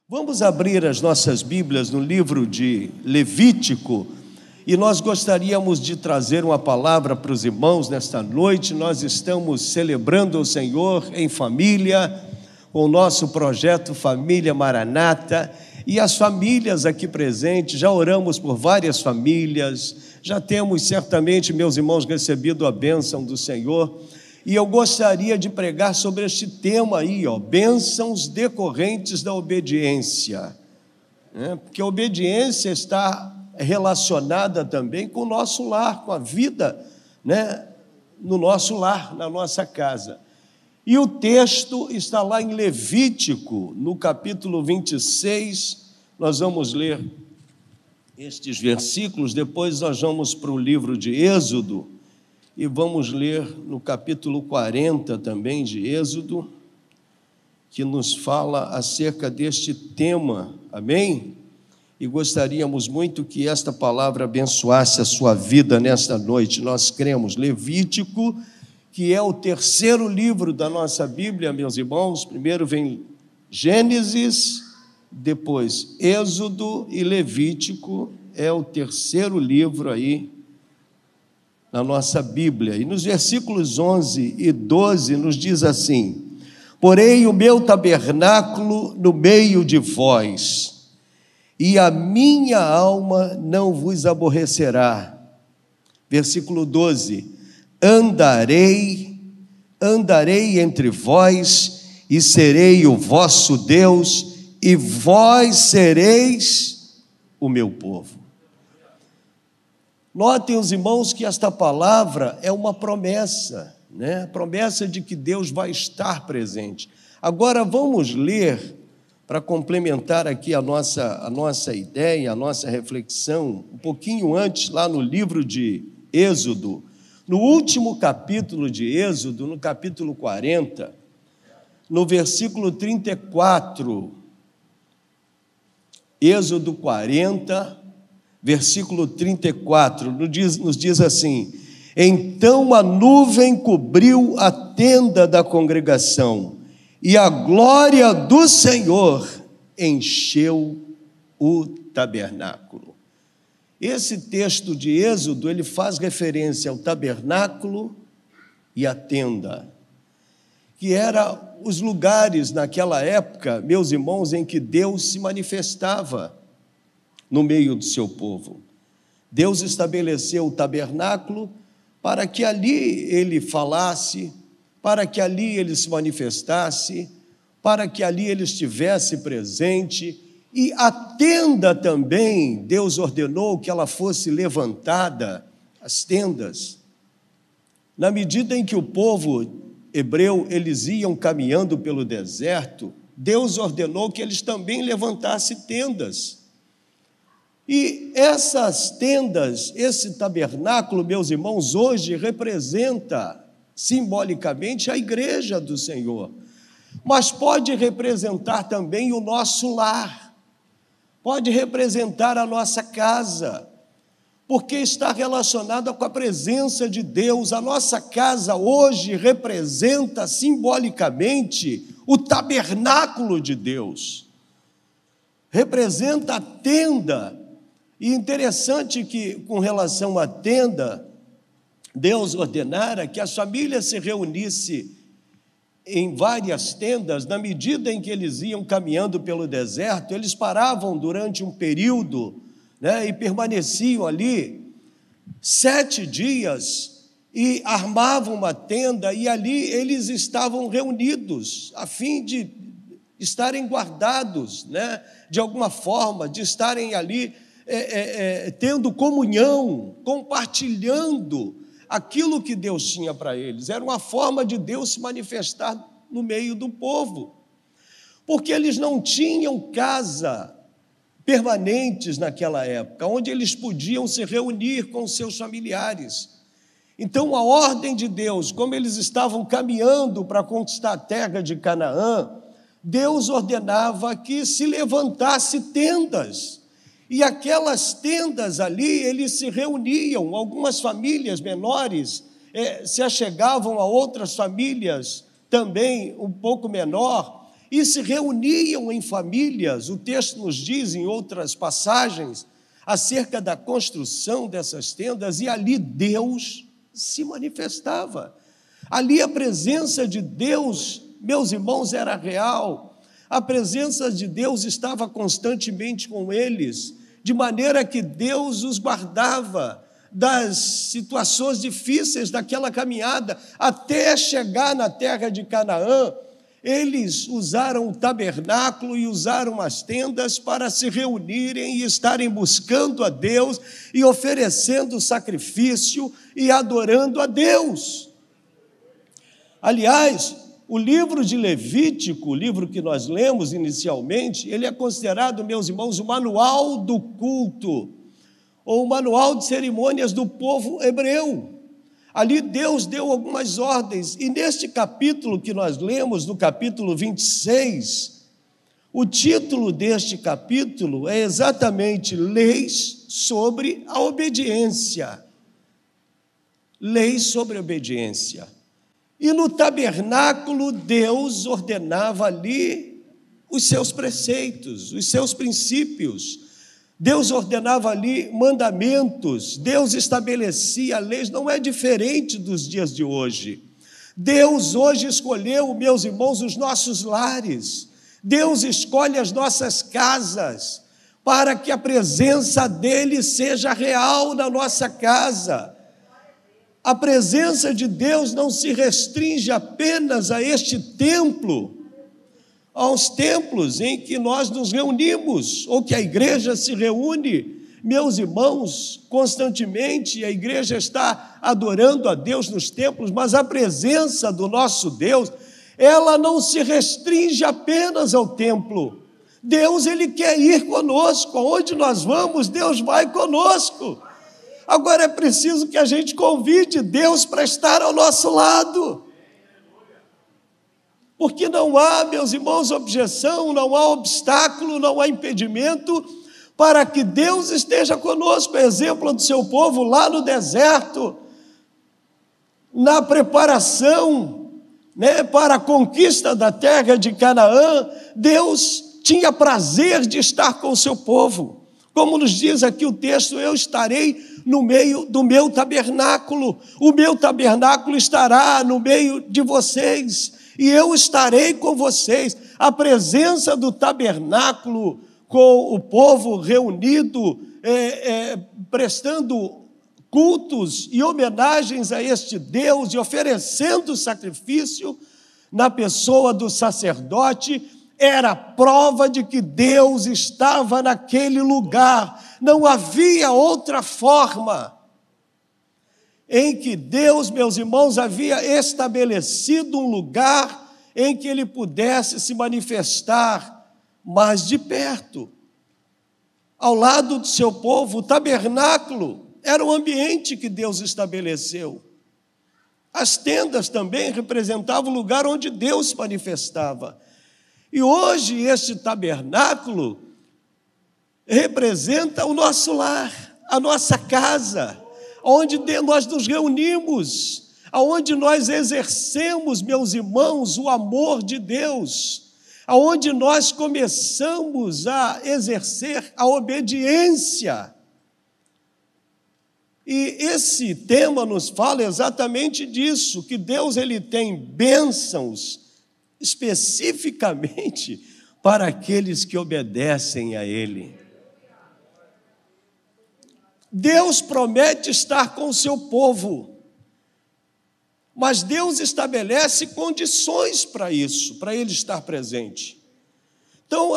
Vamos abrir as nossas Bíblias no livro de Levítico e nós gostaríamos de trazer uma palavra para os irmãos nesta noite. Nós estamos celebrando o Senhor em família, com o nosso projeto Família Maranata, e as famílias aqui presentes, já oramos por várias famílias, já temos certamente, meus irmãos, recebido a bênção do Senhor. E eu gostaria de pregar sobre este tema aí, bênçãos decorrentes da obediência, porque a obediência está relacionada também com o nosso lar, com a vida, no nosso lar, na nossa casa. E o texto está lá em Levítico, no capítulo 26, nós vamos ler estes versículos, depois nós vamos para o livro de Êxodo, e vamos ler no capítulo 40 também de Êxodo, que nos fala acerca deste tema, amém? E gostaríamos muito que esta palavra abençoasse a sua vida nesta noite. Nós cremos, Levítico, que é o terceiro livro da nossa Bíblia, meus irmãos. Primeiro vem Gênesis, depois Êxodo e Levítico, é o terceiro livro aí na nossa Bíblia. E nos versículos 11 e 12 nos diz assim: porém o meu tabernáculo no meio de vós, e a minha alma não vos aborrecerá. Versículo 12: andarei entre vós, e serei o vosso Deus, e vós sereis o meu povo. Notem, os irmãos, que esta palavra é uma promessa, promessa de que Deus vai estar presente. Agora vamos ler, para complementar aqui a nossa ideia, a nossa reflexão, um pouquinho antes, lá no livro de Êxodo, no último capítulo de Êxodo, no capítulo 40, no versículo 34, Êxodo 40, versículo 34, nos diz assim: então a nuvem cobriu a tenda da congregação, e a glória do Senhor encheu o tabernáculo. Esse texto de Êxodo, ele faz referência ao tabernáculo e à tenda, que eram os lugares naquela época, meus irmãos, em que Deus se manifestava no meio do seu povo. Deus estabeleceu o tabernáculo para que ali ele falasse, para que ali ele se manifestasse, para que ali ele estivesse presente. E a tenda também, Deus ordenou que ela fosse levantada, as tendas. Na medida em que o povo hebreu, eles iam caminhando pelo deserto, Deus ordenou que eles também levantassem tendas. E essas tendas, esse tabernáculo, meus irmãos, hoje representa simbolicamente a igreja do Senhor, mas pode representar também o nosso lar, pode representar a nossa casa, porque está relacionada com a presença de Deus. A nossa casa hoje representa simbolicamente o tabernáculo de Deus, representa a tenda. E interessante que, com relação à tenda, Deus ordenara que as famílias se reunissem em várias tendas. Na medida em que eles iam caminhando pelo deserto, eles paravam durante um período, e permaneciam ali 7 dias, e armavam uma tenda, e ali eles estavam reunidos, a fim de estarem guardados, de alguma forma, de estarem ali tendo comunhão, compartilhando aquilo que Deus tinha para eles. Era uma forma de Deus se manifestar no meio do povo, porque eles não tinham casa permanentes naquela época, onde eles podiam se reunir com seus familiares. Então, a ordem de Deus, como eles estavam caminhando para conquistar a terra de Canaã, Deus ordenava que se levantasse tendas. E aquelas tendas ali, eles se reuniam, algumas famílias menores se achegavam a outras famílias também um pouco menor, e se reuniam em famílias. O texto nos diz, em outras passagens, acerca da construção dessas tendas, e ali Deus se manifestava. Ali a presença de Deus, meus irmãos, era real. A presença de Deus estava constantemente com eles, de maneira que Deus os guardava das situações difíceis daquela caminhada, até chegar na terra de Canaã. Eles usaram o tabernáculo e usaram as tendas para se reunirem e estarem buscando a Deus e oferecendo sacrifício e adorando a Deus. Aliás, o livro de Levítico, o livro que nós lemos inicialmente, ele é considerado, meus irmãos, o manual do culto, ou o manual de cerimônias do povo hebreu. Ali Deus deu algumas ordens, e neste capítulo que nós lemos, no capítulo 26, o título deste capítulo é exatamente Leis sobre a Obediência. Leis sobre a obediência. E no tabernáculo, Deus ordenava ali os seus preceitos, os seus princípios. Deus ordenava ali mandamentos, Deus estabelecia leis, não é diferente dos dias de hoje. Deus hoje escolheu, meus irmãos, os nossos lares. Deus escolhe as nossas casas para que a presença dele seja real na nossa casa. A presença de Deus não se restringe apenas a este templo, aos templos em que nós nos reunimos, ou que a igreja se reúne. Meus irmãos, constantemente a igreja está adorando a Deus nos templos, mas a presença do nosso Deus, ela não se restringe apenas ao templo. Deus, ele quer ir conosco, aonde nós vamos, Deus vai conosco. Agora é preciso que a gente convide Deus para estar ao nosso lado. Porque não há, meus irmãos, objeção, não há obstáculo, não há impedimento para que Deus esteja conosco. Exemplo do seu povo lá no deserto, na preparação, para a conquista da terra de Canaã, Deus tinha prazer de estar com o seu povo. Como nos diz aqui o texto, eu estarei no meio do meu tabernáculo, o meu tabernáculo estará no meio de vocês, e eu estarei com vocês. A presença do tabernáculo com o povo reunido, prestando cultos e homenagens a este Deus e oferecendo sacrifício na pessoa do sacerdote, era prova de que Deus estava naquele lugar. Não havia outra forma em que Deus, meus irmãos, havia estabelecido um lugar em que ele pudesse se manifestar mais de perto. Ao lado do seu povo, o tabernáculo era o ambiente que Deus estabeleceu. As tendas também representavam o lugar onde Deus se manifestava. E hoje este tabernáculo representa o nosso lar, a nossa casa, onde nós nos reunimos, onde nós exercemos, meus irmãos, o amor de Deus, onde nós começamos a exercer a obediência. E esse tema nos fala exatamente disso, que Deus ele tem bênçãos especificamente para aqueles que obedecem a Ele. Deus promete estar com o seu povo, mas Deus estabelece condições para isso, para Ele estar presente. Então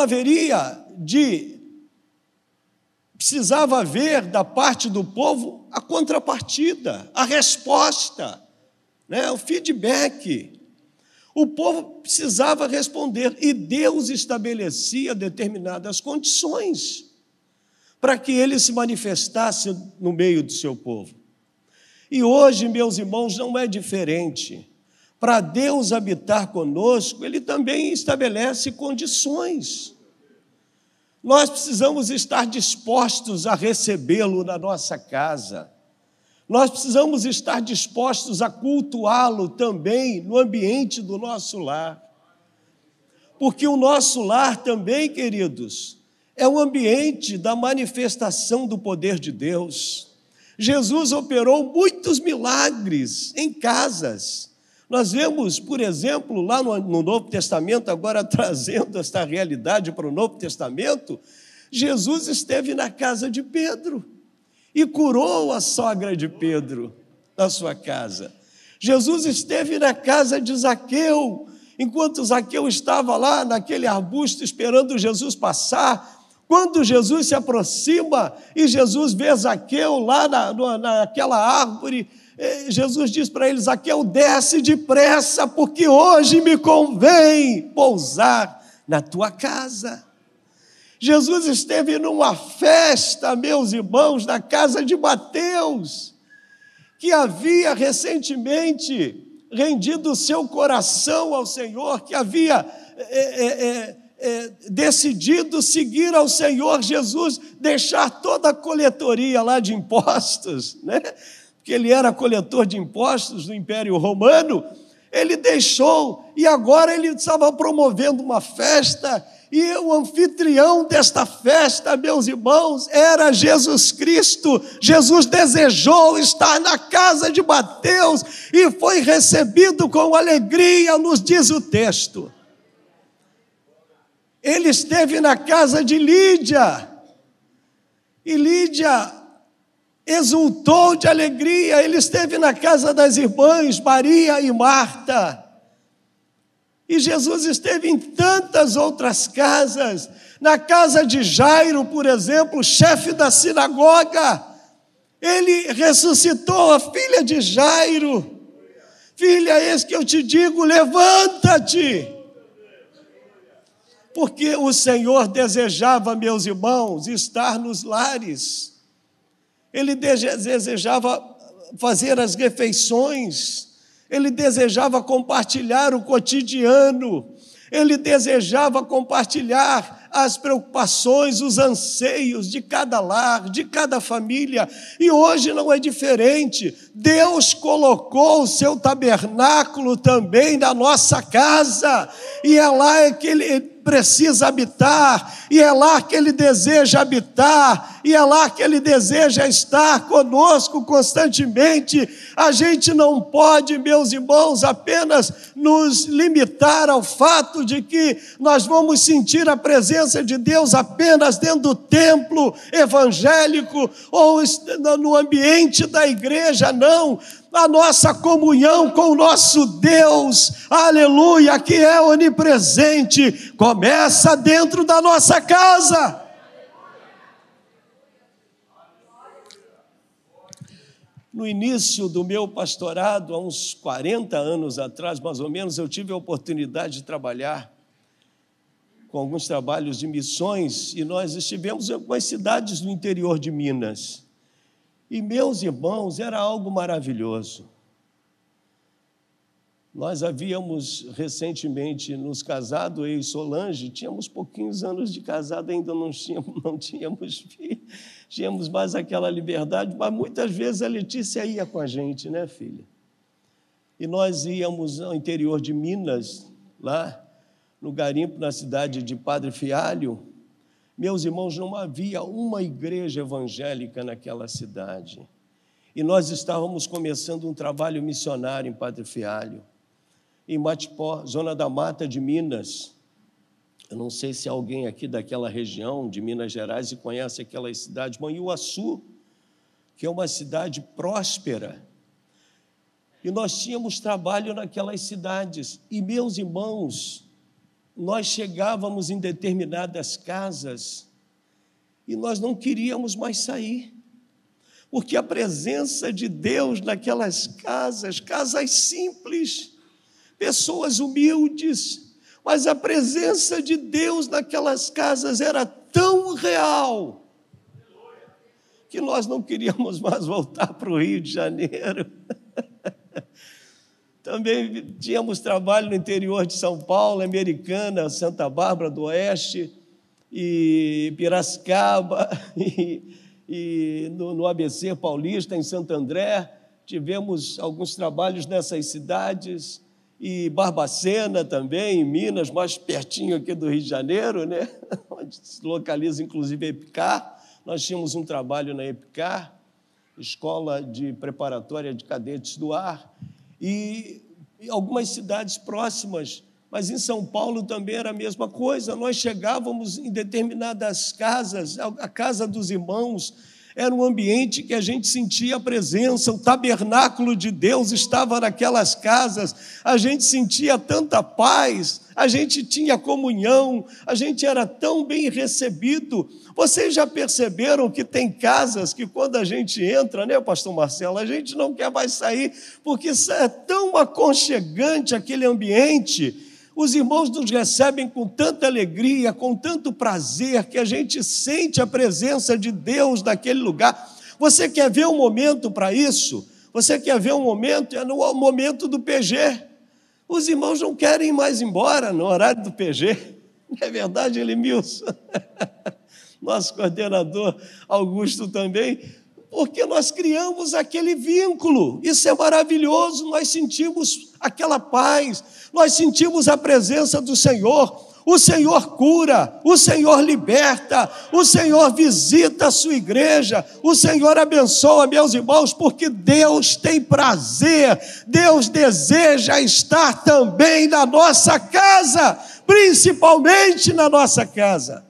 precisava haver da parte do povo a contrapartida, a resposta, o feedback. O povo precisava responder, e Deus estabelecia determinadas condições para que ele se manifestasse no meio do seu povo. E hoje, meus irmãos, não é diferente. Para Deus habitar conosco, ele também estabelece condições. Nós precisamos estar dispostos a recebê-lo na nossa casa. Nós precisamos estar dispostos a cultuá-lo também no ambiente do nosso lar. Porque o nosso lar também, queridos, é um ambiente da manifestação do poder de Deus. Jesus operou muitos milagres em casas. Nós vemos, por exemplo, lá no Novo Testamento, agora trazendo esta realidade para o Novo Testamento, Jesus esteve na casa de Pedro e curou a sogra de Pedro na sua casa. Jesus esteve na casa de Zaqueu, enquanto Zaqueu estava lá naquele arbusto esperando Jesus passar. Quando Jesus se aproxima e Jesus vê Zaqueu lá naquela árvore, Jesus diz para ele: Zaqueu, desce depressa, porque hoje me convém pousar na tua casa. Jesus esteve numa festa, meus irmãos, na casa de Mateus, que havia recentemente rendido o seu coração ao Senhor, que havia decidido seguir ao Senhor Jesus, deixar toda a coletoria lá de impostos, né? Porque ele era coletor de impostos do Império Romano. Ele deixou, e agora ele estava promovendo uma festa, e o anfitrião desta festa, meus irmãos, era Jesus Cristo. Jesus desejou estar na casa de Mateus e foi recebido com alegria, nos diz o texto. Ele esteve na casa de Lídia, e Lídia exultou de alegria. Ele esteve na casa das irmãs Maria e Marta. E Jesus esteve em tantas outras casas, na casa de Jairo, por exemplo, chefe da sinagoga. Ele ressuscitou a filha de Jairo. Filha, eis que eu te digo, levanta-te. Porque o Senhor desejava, meus irmãos, estar nos lares. Ele desejava fazer as refeições. Ele desejava compartilhar o cotidiano, ele desejava compartilhar as preocupações, os anseios de cada lar, de cada família, e hoje não é diferente. Deus colocou o seu tabernáculo também na nossa casa, e é lá que ele precisa habitar, e é lá que ele deseja habitar, e é lá que ele deseja estar conosco constantemente. A gente não pode, meus irmãos, apenas nos limitar ao fato de que nós vamos sentir a presença de Deus apenas dentro do templo evangélico ou no ambiente da igreja, não. A nossa comunhão com o nosso Deus, aleluia, que é onipresente, começa dentro da nossa casa. No início do meu pastorado, há uns 40 anos atrás, mais ou menos, eu tive a oportunidade de trabalhar com alguns trabalhos de missões, e nós estivemos em algumas cidades do interior de Minas. E, meus irmãos, era algo maravilhoso. Nós havíamos recentemente nos casado, eu e Solange, tínhamos pouquinhos anos de casado, ainda não tínhamos filho, tínhamos mais aquela liberdade, mas muitas vezes a Letícia ia com a gente, né, filha? E nós íamos ao interior de Minas, lá no garimpo, na cidade de Padre Fialho. Meus irmãos, não havia uma igreja evangélica naquela cidade. E nós estávamos começando um trabalho missionário em Padre Fialho, em Matipó, zona da Mata de Minas. Eu não sei se alguém aqui daquela região de Minas Gerais conhece aquela cidade, Manhuaçu, que é uma cidade próspera. E nós tínhamos trabalho naquelas cidades. E, meus irmãos, nós chegávamos em determinadas casas e nós não queríamos mais sair, porque a presença de Deus naquelas casas, casas simples, pessoas humildes, mas a presença de Deus naquelas casas era tão real que nós não queríamos mais voltar para o Rio de Janeiro. Também tínhamos trabalho no interior de São Paulo, Americana, Santa Bárbara do Oeste, e Piracicaba, e no ABC Paulista, em Santo André. Tivemos alguns trabalhos nessas cidades, e Barbacena também, em Minas, mais pertinho aqui do Rio de Janeiro, né? Onde se localiza inclusive a EPICAR. Nós tínhamos um trabalho na EPICAR, Escola de Preparatória de Cadetes do Ar, e algumas cidades próximas, mas em São Paulo também era a mesma coisa. Nós chegávamos em determinadas casas, a casa dos irmãos era um ambiente que a gente sentia a presença, o tabernáculo de Deus estava naquelas casas, a gente sentia tanta paz, a gente tinha comunhão, a gente era tão bem recebido. Vocês já perceberam que tem casas que quando a gente entra, né, pastor Marcelo, a gente não quer mais sair, porque é tão aconchegante aquele ambiente. Os irmãos nos recebem com tanta alegria, com tanto prazer, que a gente sente a presença de Deus naquele lugar. Você quer ver um momento para isso? Você quer ver um momento? É no momento do PG. Os irmãos não querem ir mais embora no horário do PG. Não é verdade, Elimilson? Nosso coordenador Augusto também, porque nós criamos aquele vínculo. Isso é maravilhoso, nós sentimos aquela paz, nós sentimos a presença do Senhor. O Senhor cura, o Senhor liberta, o Senhor visita a sua igreja, o Senhor abençoa, meus irmãos, porque Deus tem prazer, Deus deseja estar também na nossa casa, principalmente na nossa casa.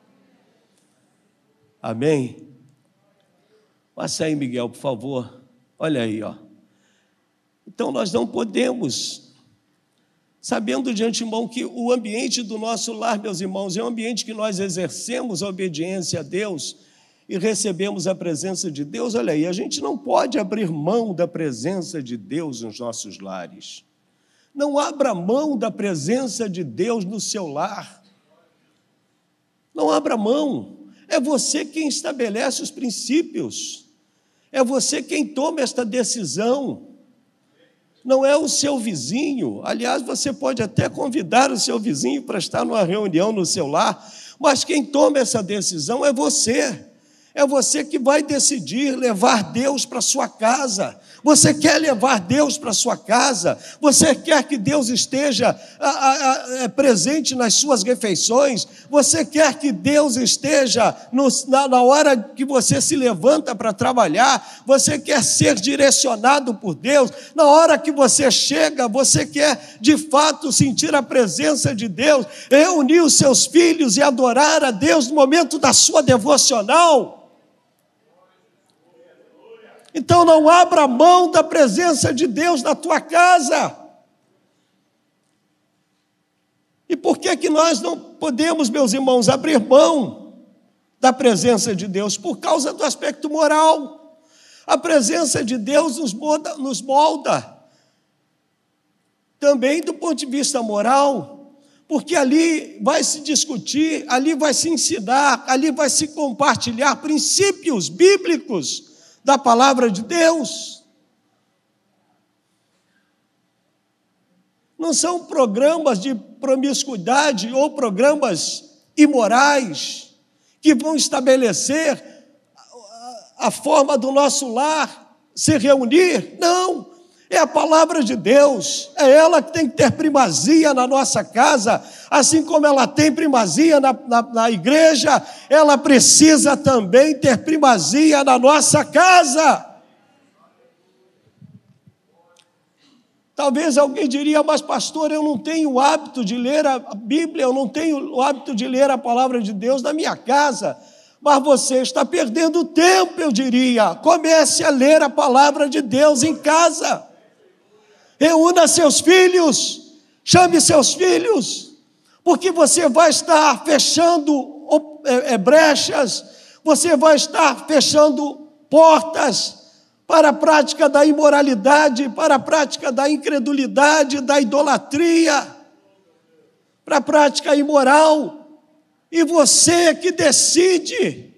Amém? Passa aí, Miguel, por favor. Olha aí, ó. Então, nós não podemos, sabendo de antemão que o ambiente do nosso lar, meus irmãos, é um ambiente que nós exercemos a obediência a Deus e recebemos a presença de Deus. Olha aí, a gente não pode abrir mão da presença de Deus nos nossos lares. Não abra mão da presença de Deus no seu lar. Não abra mão. É você quem estabelece os princípios. É você quem toma esta decisão. Não é o seu vizinho. Aliás, você pode até convidar o seu vizinho para estar numa reunião no seu lar, mas quem toma essa decisão é você. É você que vai decidir levar Deus para a sua casa. Você quer levar Deus para a sua casa? Você quer que Deus esteja presente nas suas refeições? Você quer que Deus esteja na hora que você se levanta para trabalhar? Você quer ser direcionado por Deus? Na hora que você chega, você quer de fato sentir a presença de Deus, reunir os seus filhos e adorar a Deus no momento da sua devocional? Então não abra mão da presença de Deus na tua casa. E por que nós não podemos, meus irmãos, abrir mão da presença de Deus? Por causa do aspecto moral. A presença de Deus nos molda. Também do ponto de vista moral, porque ali vai se discutir, ali vai se ensinar, ali vai se compartilhar princípios bíblicos da palavra de Deus. Não são programas de promiscuidade ou programas imorais que vão estabelecer a forma do nosso lar se reunir. Não, é a palavra de Deus, é ela que tem que ter primazia na nossa casa, assim como ela tem primazia na igreja, ela precisa também ter primazia na nossa casa. Talvez alguém diria, mas pastor, eu não tenho o hábito de ler a Bíblia, eu não tenho o hábito de ler a palavra de Deus na minha casa. Mas você está perdendo tempo, eu diria. Comece a ler a palavra de Deus em casa. Reúna seus filhos, chame seus filhos, porque você vai estar fechando brechas, você vai estar fechando portas para a prática da imoralidade, para a prática da incredulidade, da idolatria, para a prática imoral, e você que decide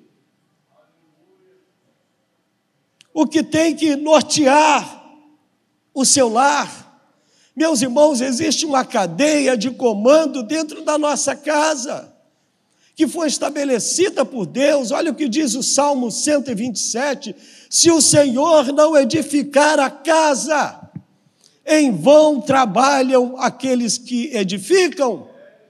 o que tem que nortear o seu lar. Meus irmãos, existe uma cadeia de comando dentro da nossa casa, que foi estabelecida por Deus. Olha o que diz o Salmo 127, se o Senhor não edificar a casa, Em vão trabalham aqueles que edificam.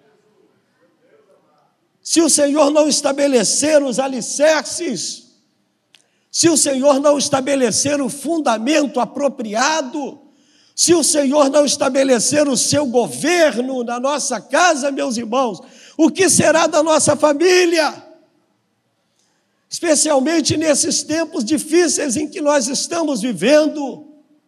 Se o Senhor não estabelecer os alicerces, se o Senhor não estabelecer o fundamento apropriado, se o Senhor não estabelecer o seu governo na nossa casa, meus irmãos, o que será da nossa família? Especialmente nesses tempos difíceis em que nós estamos vivendo.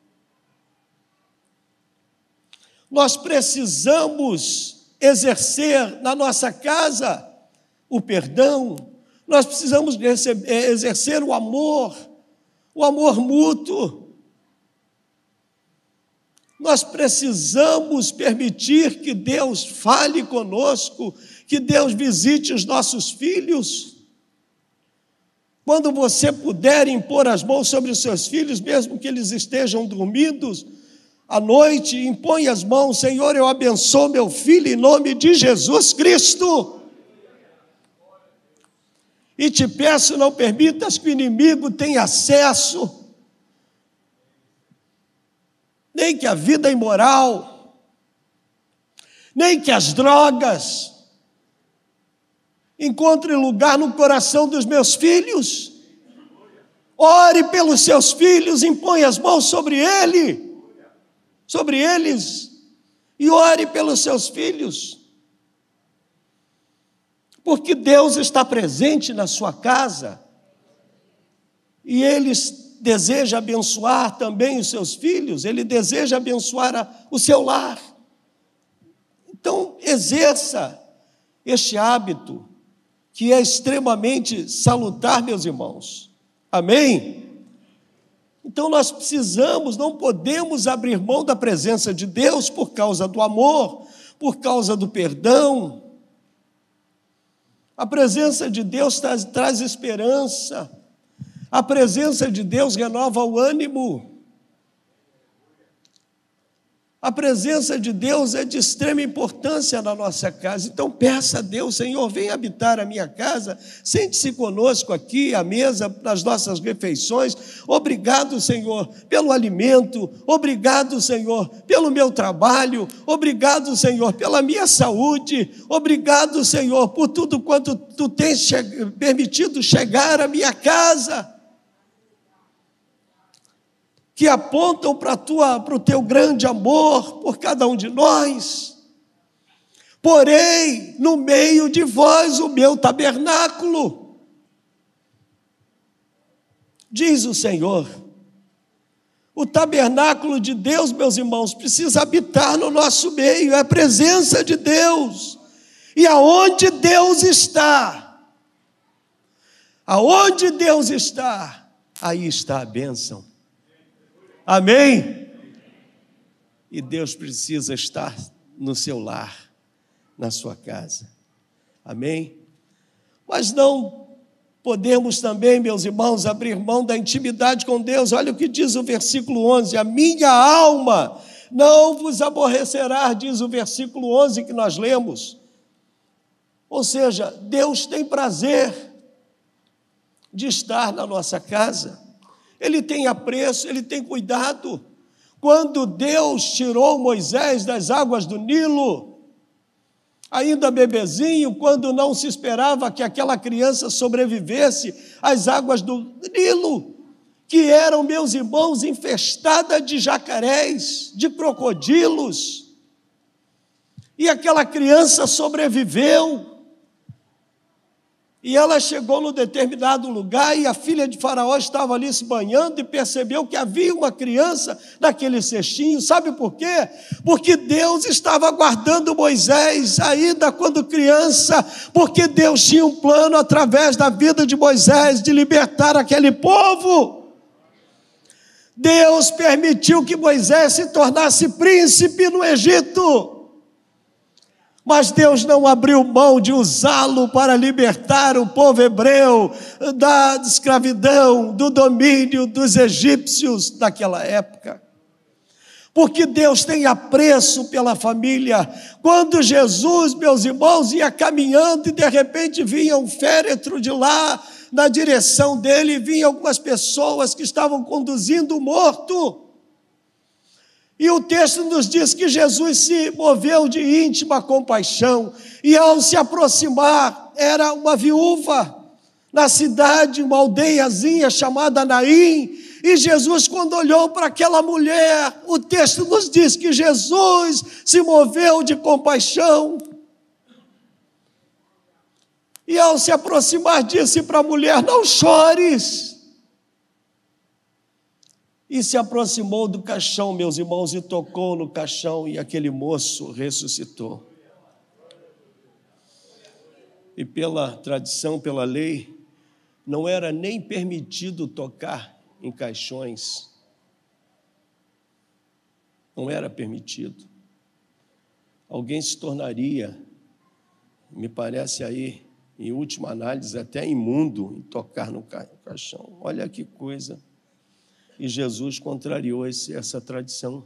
Nós precisamos exercer na nossa casa o perdão, nós precisamos exercer o amor mútuo. Nós precisamos permitir que Deus fale conosco, que Deus visite os nossos filhos. Quando você puder impor as mãos sobre os seus filhos, mesmo que eles estejam dormindo, à noite, impõe as mãos: Senhor, eu abençoo meu filho em nome de Jesus Cristo. E te peço, não permitas que o inimigo tenha acesso, nem que a vida imoral, nem que as drogas encontrem lugar no coração dos meus filhos. Ore pelos seus filhos, impõe as mãos sobre eles, e ore pelos seus filhos. Porque Deus está presente na sua casa, e Ele deseja abençoar também os seus filhos, Ele deseja abençoar o seu lar. Então, exerça este hábito, que é extremamente salutar, meus irmãos. Amém? Então, nós precisamos, não podemos abrir mão da presença de Deus por causa do amor, por causa do perdão. A presença de Deus traz esperança. A presença de Deus renova o ânimo. A presença de Deus é de extrema importância na nossa casa. Então peça a Deus: Senhor, vem habitar a minha casa, sente-se conosco aqui à mesa, nas nossas refeições. Obrigado, Senhor, pelo alimento. Obrigado, Senhor, pelo meu trabalho. Obrigado, Senhor, pela minha saúde. Obrigado, Senhor, por tudo quanto Tu tens permitido chegar à minha casa, que apontam para o Teu grande amor por cada um de nós. Porém, no meio de vós o meu tabernáculo, diz o Senhor. O tabernáculo de Deus, meus irmãos, precisa habitar no nosso meio, é a presença de Deus. E aonde Deus está, aí está a bênção. Amém? E Deus precisa estar no seu lar, na sua casa. Amém? Mas não podemos também, meus irmãos, abrir mão da intimidade com Deus. Olha o que diz o versículo 11: a minha alma não vos aborrecerá, diz o versículo 11 que nós lemos. Ou seja, Deus tem prazer de estar na nossa casa. Ele tem apreço, Ele tem cuidado. Quando Deus tirou Moisés das águas do Nilo, ainda bebezinho, quando não se esperava que aquela criança sobrevivesse às águas do Nilo, que eram, meus irmãos, infestadas de jacarés, de crocodilos, e aquela criança sobreviveu. E ela chegou num determinado lugar e a filha de Faraó estava ali se banhando e percebeu que havia uma criança naquele cestinho. Sabe por quê? Porque Deus estava guardando Moisés ainda quando criança, porque Deus tinha um plano através da vida de Moisés de libertar aquele povo. Deus permitiu que Moisés se tornasse príncipe no Egito. Mas Deus não abriu mão de usá-lo para libertar o povo hebreu da escravidão, do domínio dos egípcios daquela época. Porque Deus tem apreço pela família. Quando Jesus, meus irmãos, ia caminhando e de repente vinha um féretro de lá, na direção dele, vinham algumas pessoas que estavam conduzindo o morto. E o texto nos diz que Jesus se moveu de íntima compaixão, e ao se aproximar, era uma viúva na cidade, uma aldeiazinha chamada Naim. E Jesus, quando olhou para aquela mulher, o texto nos diz que Jesus se moveu de compaixão. E ao se aproximar, disse para a mulher: não chores. E se aproximou do caixão, meus irmãos, e tocou no caixão, e aquele moço ressuscitou. E pela tradição, pela lei, não era nem permitido tocar em caixões. Não era permitido. Alguém se tornaria, me parece aí, em última análise, até imundo em tocar no caixão. Olha que coisa. E Jesus contrariou essa tradição,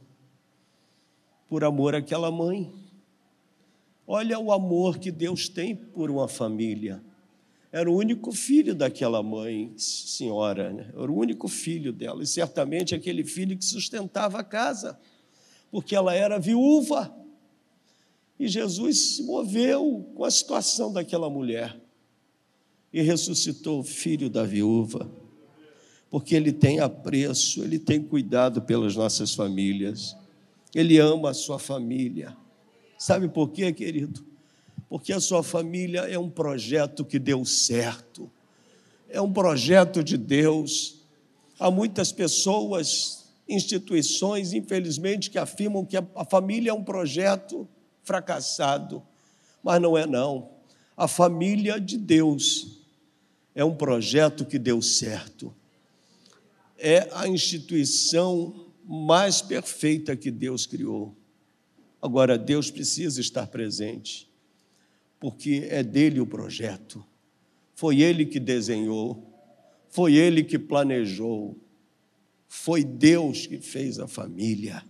por amor àquela mãe. Olha o amor que Deus tem por uma família. Era o único filho daquela mãe, senhora, né? Era o único filho dela, e certamente aquele filho que sustentava a casa, porque ela era viúva. E Jesus se moveu com a situação daquela mulher e ressuscitou o filho da viúva, porque Ele tem apreço, Ele tem cuidado pelas nossas famílias, Ele ama a sua família. Sabe por quê, querido? Porque a sua família é um projeto que deu certo, é um projeto de Deus. Há muitas pessoas, instituições, infelizmente, que afirmam que a família é um projeto fracassado, mas não é não. A família de Deus é um projeto que deu certo. É a instituição mais perfeita que Deus criou. Agora, Deus precisa estar presente, porque é dele o projeto. Foi ele que desenhou, foi ele que planejou, foi Deus que fez a família.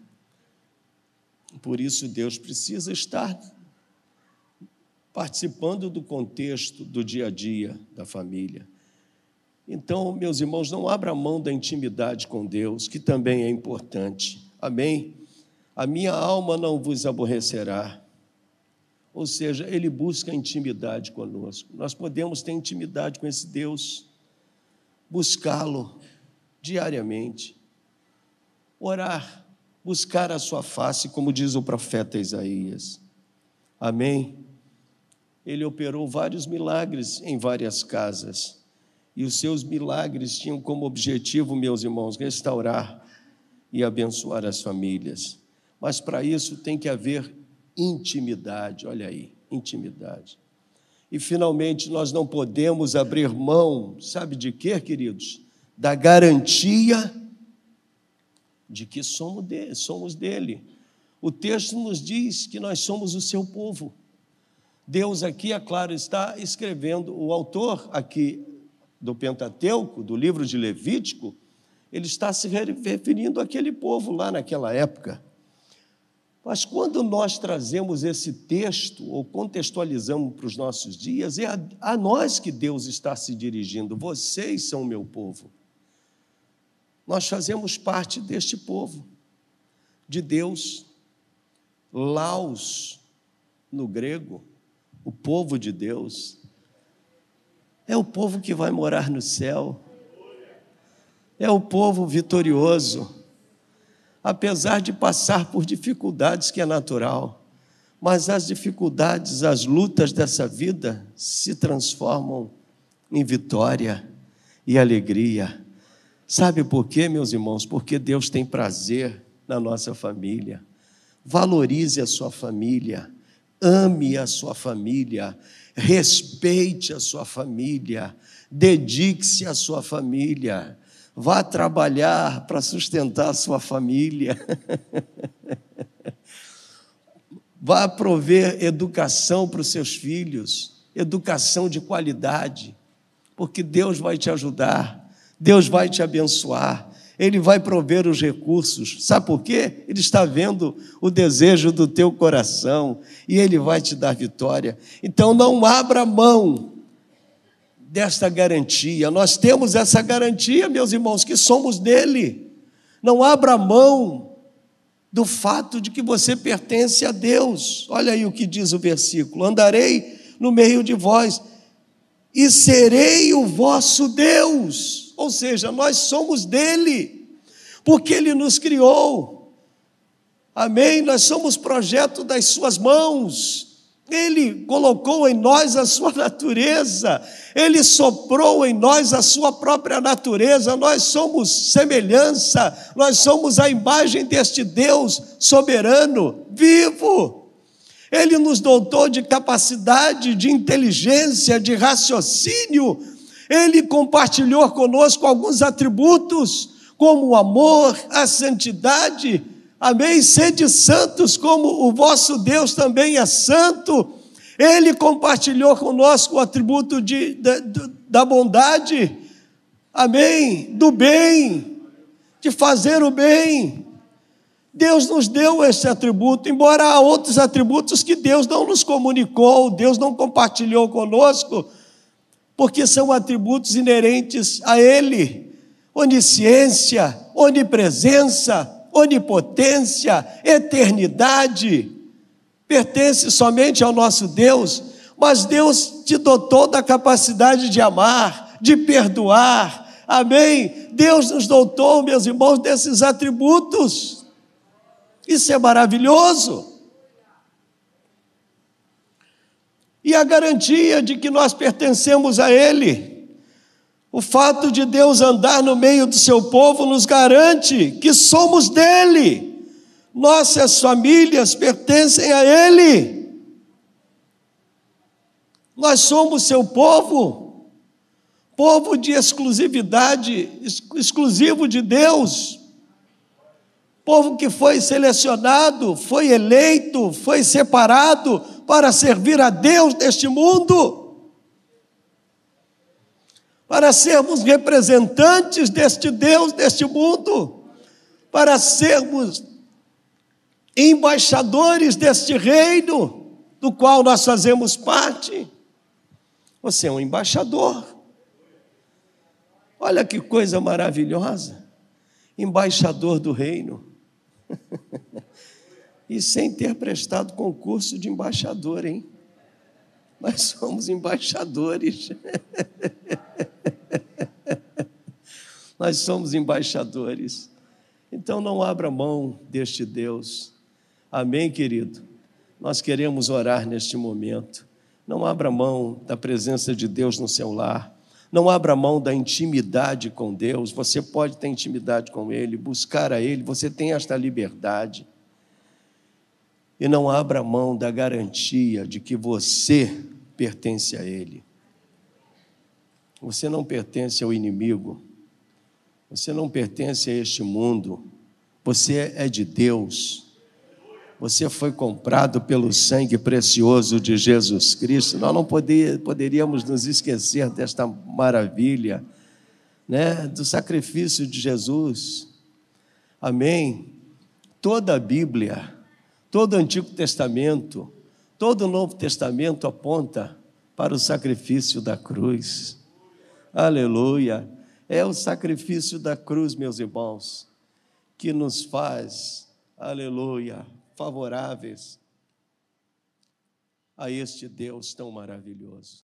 Por isso, Deus precisa estar participando do contexto do dia a dia da família. Então, meus irmãos, não abra mão da intimidade com Deus, que também é importante. Amém? A minha alma não vos aborrecerá. Ou seja, Ele busca intimidade conosco. Nós podemos ter intimidade com esse Deus, buscá-lo diariamente, orar, buscar a sua face, como diz o profeta Isaías. Amém? Ele operou vários milagres em várias casas. E os seus milagres tinham como objetivo, meus irmãos, restaurar e abençoar as famílias. Mas para isso tem que haver intimidade, olha aí, intimidade. E finalmente nós não podemos abrir mão, sabe de quê, queridos? Da garantia de que somos dele. O texto nos diz que nós somos o seu povo. Deus aqui, é claro, está escrevendo, o autor aqui do Pentateuco, do livro de Levítico, ele está se referindo àquele povo lá naquela época. Mas quando nós trazemos esse texto, ou contextualizamos para os nossos dias, é a nós que Deus está se dirigindo. Vocês são o meu povo. Nós fazemos parte deste povo, de Deus. Laos, no grego, o povo de Deus, é o povo que vai morar no céu, é o povo vitorioso, apesar de passar por dificuldades que é natural, mas as dificuldades, as lutas dessa vida se transformam em vitória e alegria. Sabe por quê, meus irmãos? Porque Deus tem prazer na nossa família. Valorize a sua família, ame a sua família, respeite a sua família, dedique-se à sua família, vá trabalhar para sustentar a sua família, vá prover educação para os seus filhos, educação de qualidade, porque Deus vai te ajudar, Deus vai te abençoar, Ele vai prover os recursos. Sabe por quê? Ele está vendo o desejo do teu coração e Ele vai te dar vitória. Então não abra mão desta garantia. Nós temos essa garantia, meus irmãos, que somos dele. Não abra mão do fato de que você pertence a Deus. Olha aí o que diz o versículo: andarei no meio de vós e serei o vosso Deus. Ou seja, nós somos dele, porque ele nos criou. Amém? Nós somos projeto das suas mãos. Ele colocou em nós a sua natureza, ele soprou em nós a sua própria natureza. Nós somos semelhança, nós somos a imagem deste Deus soberano, vivo. Ele nos dotou de capacidade, de inteligência, de raciocínio. Ele compartilhou conosco alguns atributos, como o amor, a santidade. Amém? Sede santos como o vosso Deus também é santo. Ele compartilhou conosco o atributo da bondade, amém? Do bem, de fazer o bem. Deus nos deu esse atributo, embora há outros atributos que Deus não nos comunicou, Deus não compartilhou conosco, porque são atributos inerentes a Ele: onisciência, onipresença, onipotência, eternidade, pertence somente ao nosso Deus. Mas Deus te dotou da capacidade de amar, de perdoar, amém? Deus nos dotou, meus irmãos, desses atributos. Isso é maravilhoso. E a garantia de que nós pertencemos a Ele, o fato de Deus andar no meio do seu povo nos garante que somos dele. Nossas famílias pertencem a Ele. Nós somos seu povo, povo de exclusividade, exclusivo de Deus, povo que foi selecionado, foi eleito, foi separado para servir a Deus neste mundo, para sermos representantes deste Deus, deste mundo, para sermos embaixadores deste reino, do qual nós fazemos parte. Você é um embaixador. Olha que coisa maravilhosa, embaixador do reino. E sem ter prestado concurso de embaixador, hein? Nós somos embaixadores. Nós somos embaixadores. Então não abra mão deste Deus. Amém, querido? Nós queremos orar neste momento. Não abra mão da presença de Deus no seu lar. Não abra mão da intimidade com Deus. Você pode ter intimidade com Ele, buscar a Ele. Você tem esta liberdade. E não abra mão da garantia de que você pertence a Ele. Você não pertence ao inimigo. Você não pertence a este mundo. Você é de Deus. Você foi comprado pelo sangue precioso de Jesus Cristo. Nós não poderíamos nos esquecer desta maravilha, né? Do sacrifício de Jesus. Amém? Toda a Bíblia, todo o Antigo Testamento, todo o Novo Testamento aponta para o sacrifício da cruz. Aleluia! É o sacrifício da cruz, meus irmãos, que nos faz, aleluia, favoráveis a este Deus tão maravilhoso.